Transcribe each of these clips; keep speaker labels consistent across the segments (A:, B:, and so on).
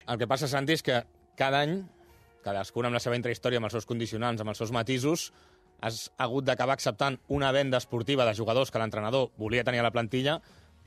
A: El que passa, Santi, és que cada any, cadascun amb la seva intrahistòria, amb els seus condicionants, amb els seus matisos, has hagut d'acabar acceptant una venda esportiva de jugadors que l'entrenador volia tenir a la plantilla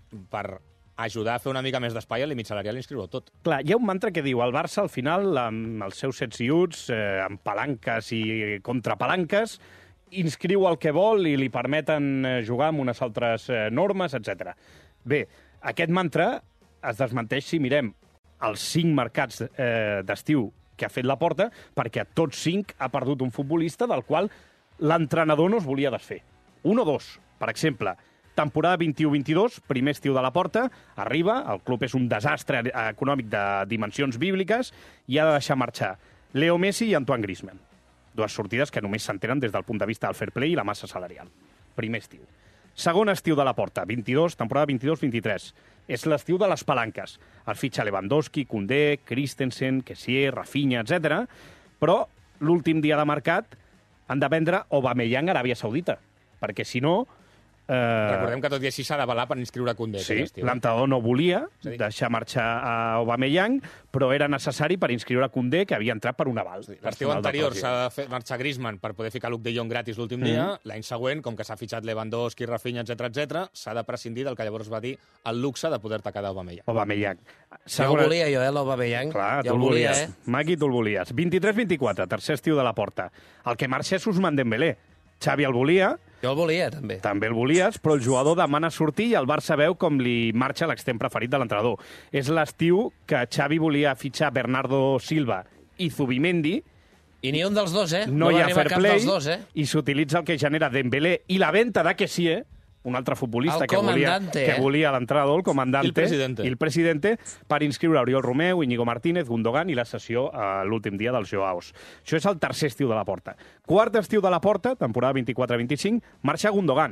A: per ajudar a fer una mica més d'espai al límit salarial i inscriure-ho tot.
B: Clar, hi ha un mantra que diu el Barça, al final, amb els seus sets i uts, amb palanques i contrapalanques, inscriu el que vol i li permeten jugar amb unes altres normes, etc. Bé, aquest mantra es desmenteix si mirem els 5 mercats d'estiu que ha fet la Porta, perquè a tots 5 ha perdut un futbolista del qual l'entrenador no es volia desfer. Un o dos, per exemple, temporada 21-22, primer estiu de la Porta, arriba, el club és un desastre econòmic de dimensions bíbliques i ha de deixar marxar Leo Messi i Antoine Griezmann. Dues sortides que només s'entenen des del punt de vista del fair play i la massa salarial. Primer estiu. Segon estiu de la Porta, 22, temporada 22-23. És l'estiu de les palanques. El fitxa Lewandowski, Koundé, Christensen, Kessié, Rafinha, etc. Però l'últim dia de mercat han de vendre Aubameyang a Aràbia Saudita, perquè si no...
A: Recordem que tot i així s'ha d'avalar per inscriure Koundé.
B: Sí, l'entrenador no volia deixar marxar a Aubameyang, però era necessari per inscriure Koundé, que havia entrat per un aval.
A: L'estiu anterior s'ha de fer marxar Griezmann per poder ficar Luke de Jong gratis l'últim dia. L'any següent, com que s'ha fitxat Lewandowski, Rafinha, etc, s'ha de prescindir del que llavors va dir el luxe de poder-te quedar Aubameyang.
B: Aubameyang.
C: Jo el volia, l'Aubameyang.
B: Clar,
C: jo
B: tu el volies. Magui, tu el volies. 23-24, tercer estiu de la Porta. El que marxa és Ousmane Dembélé. Xavi el volia.
C: Jo el volia, també.
B: També el volies, però el jugador demana sortir i el Barça veu com li marxa l'extrem preferit de l'entrenador. És l'estiu que Xavi volia fitxar Bernardo Silva i Zubimendi.
C: I ni un dels dos,
B: No hi ha fair play,
C: dos,
B: i s'utilitza el que genera Dembélé i la venta de Kessié, un altre futbolista que volia l'entrenador, el comandante,
A: el
B: presidente, per inscriure Oriol Romeu, Íñigo Martínez, Gundogan i la sessió a l'últim dia dels Joaos. Això és el tercer estiu de la Porta. Quart estiu de la Porta, temporada 24-25, marxa Gundogan.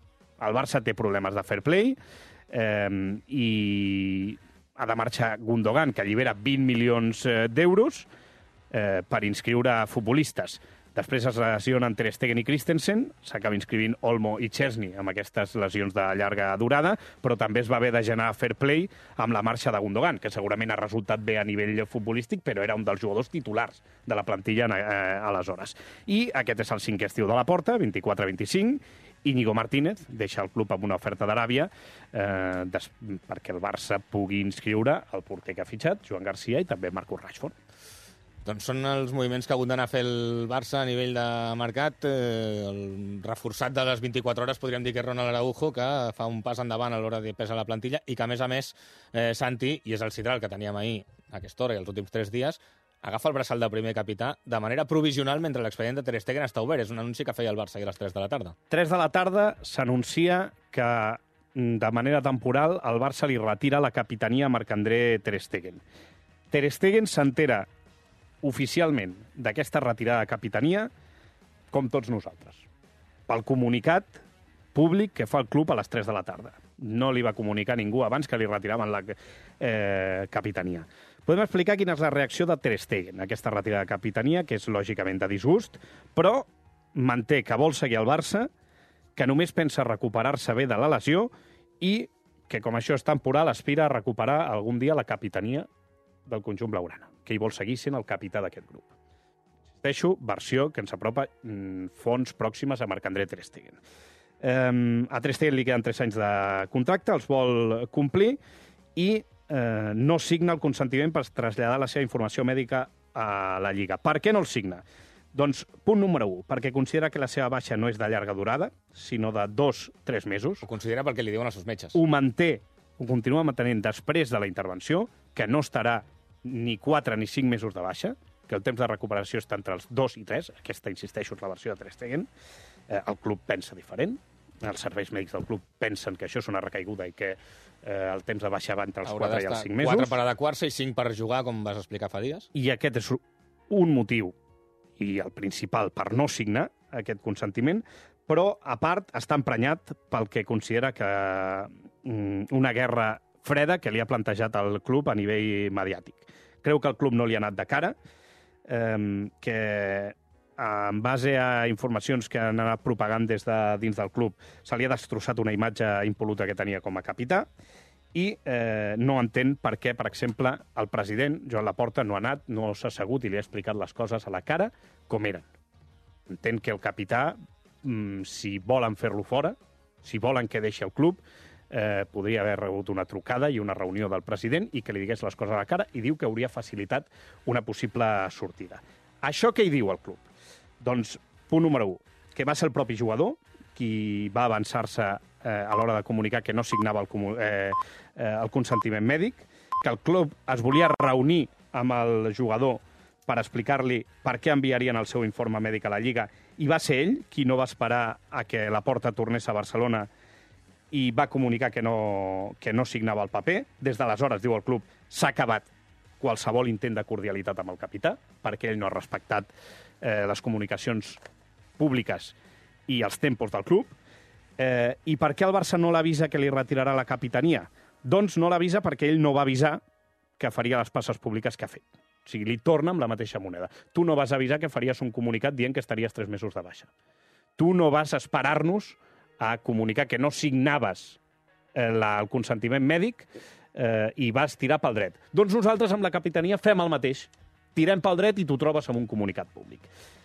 B: El Barça té problemes de fair play i ha de marxar Gundogan, que allibera 20 milions d'euros per inscriure futbolistes. Després es lesionen Ter Stegen i Christensen, s'acaba inscrivint Olmo i Chesney amb aquestes lesions de llarga durada, però també es va haver de generar fair play amb la marxa de Gundogan, que segurament ha resultat bé a nivell futbolístic, però era un dels jugadors titulars de la plantilla aleshores. I aquest és el cinquè estiu de la Porta, 24-25, Íñigo Martínez deixa el club amb una oferta d'Aràbia perquè el Barça pugui inscriure el porter que ha fitxat, Joan Garcia, i també Marcus Rashford.
A: Doncs són els moviments que ha hagut d'anar a fer el Barça a nivell de mercat. El reforçat de les 24 hores podríem dir que és Ronald Araujo, que fa un pas endavant a l'hora de pesar la plantilla i que, a més, Santi, i és el sidral que teníem ahir a aquesta hora i els últims 3 dies, agafa el braçal del primer capità de manera provisional mentre l'expedient de Ter Stegen està obert. És un anunci que feia el Barça ahir a les 3 de la tarda.
B: 3 de la tarda s'anuncia que de manera temporal el Barça li retira la capitania a Marc-André Ter Stegen. Ter Stegen s'entera oficialment d'aquesta retirada de capitania com tots nosaltres. Pel comunicat públic que fa el club a les 3 de la tarda. No li va comunicar ningú abans que li retiraven la capitania. Podem explicar quina és la reacció de Ter Stegen a aquesta retirada de capitania, que és lògicament de disgust, però manté que vol seguir al Barça, que només pensa recuperar-se bé de la lesió i que, com això és temporal, aspira a recuperar algun dia la capitania del conjunt blaugrana, que hi vol seguir sent el capità d'aquest grup. Insisteixo, versió que ens apropa fonts pròximes a Marc-André Ter Stegen. A Ter Stegen li queden 3 anys de contracte, els vol complir i no signa el consentiment per traslladar la seva informació mèdica a la Lliga. Per què no el signa? Doncs, punt número 1, perquè considera que la seva baixa no és de llarga durada, sinó de 2-3 mesos.
A: Ho considera perquè li diuen els seus metges.
B: Ho continua mantenint després de la intervenció, que no estarà ni 4 ni 5 mesos de baixa, que el temps de recuperació està entre els 2 i 3, aquesta, insisteixo, és la versió de Ter Stegen. El club pensa diferent, els serveis mèdics del club pensen que això és una recaiguda i que el temps de baixa va entre els 4 i els 5 mesos.
A: 4 per adequar-se i 5 per jugar, com vas explicar fa dies.
B: I aquest és un motiu, i el principal, per no signar aquest consentiment, però, a part, està emprenyat pel que considera que una guerra freda que li ha plantejat el club a nivell mediàtic. Creu que el club no li ha anat de cara, que en base a informacions que han anat propagant des de dins del club se li ha destrossat una imatge impol·luta que tenia com a capità i no entén per què, per exemple, el president, Joan Laporta, no ha anat, no s'ha assegut i li ha explicat les coses a la cara com eren. Entén que el capità, si volen fer-lo fora, si volen que deixi el club, podria haver rebut una trucada i una reunió del president i que li digués les coses a la cara i diu que hauria facilitat una possible sortida. Això què hi diu el club? Doncs, punt número 1, que va ser el propi jugador qui va avançar-se a l'hora de comunicar que no signava el consentiment mèdic, que el club es volia reunir amb el jugador per explicar-li per què enviarien el seu informe mèdic a la Lliga, i va ser ell qui no va esperar a que Laporta tornés a Barcelona i va comunicar que no signava el paper. Des d'aleshores, diu el club, s'ha acabat qualsevol intent de cordialitat amb el capità, perquè ell no ha respectat les comunicacions públiques i els tempos del club. I per què el Barça no l'avisa que li retirarà la capitania? Doncs no l'avisa perquè ell no va avisar que faria les passes públiques que ha fet. O sigui, li torna amb la mateixa moneda. Tu no vas avisar que faries un comunicat dient que estaries 3 mesos de baixa. Tu no vas esperar-nos a comunicar que no signaves el consentiment mèdic i vas tirar pel dret. Doncs nosaltres amb la capitania fem el mateix. Tirem pel dret i t'ho trobes amb un comunicat públic.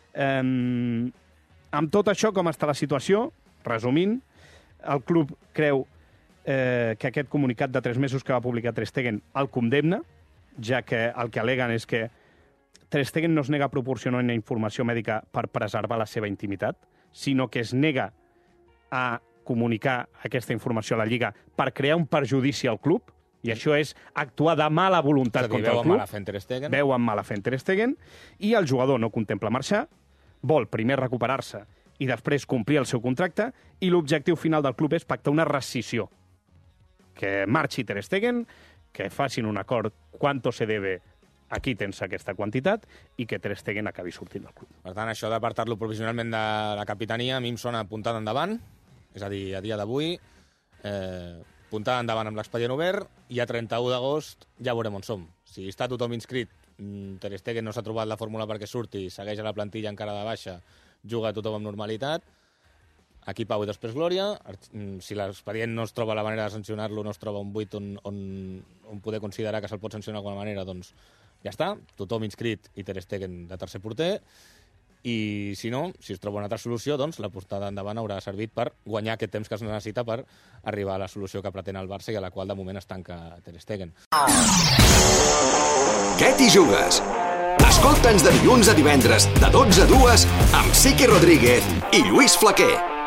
B: Amb tot això, com està la situació? Resumint, el club creu que aquest comunicat de 3 mesos que va publicar Ter Stegen el condemna, ja que el que al·leguen és que Ter Stegen no es nega a proporcionar una informació mèdica per preservar la seva intimitat, sinó que es nega a comunicar aquesta informació a la Lliga per crear un perjudici al club, i això és actuar de mala voluntat contra el club. Veu amb mala fent Ter Stegen, i el jugador no contempla marxar, vol primer recuperar-se i després complir el seu contracte, i l'objectiu final del club és pactar una rescissió. Que marxi Ter Stegen, que facin un acord quanto se debe, aquí tens aquesta quantitat, i que Ter Stegen acabi sortint del club.
A: Per tant, això d'apartar-lo provisionalment de la capitania a mi em sona puntada endavant, és a dir, a dia d'avui, puntada endavant amb l'expedient obert, i a 31 d'agost ja veurem on som. Si està tothom inscrit, Ter Stegen no s'ha trobat la fórmula perquè surti, segueix a la plantilla encara de baixa, juga tothom amb normalitat, aquí pau i després glòria. Si l'expedient no es troba la manera de sancionar-lo, no es troba un buit on poder considerar que se'l pot sancionar d'alguna manera, doncs ja està, tothom inscrit i Ter Stegen de tercer porter, i si no, si es troba una altra solució, doncs la portada endavant haurà servit per guanyar aquest temps que es necessita per arribar a la solució que pretén el Barça i a la qual de moment es tanca Ter Stegen.
D: Què t'hi jugues? Escolta'ns de dilluns a divendres, de 12 a 2, amb Siqui Rodríguez i Lluís Flaquer.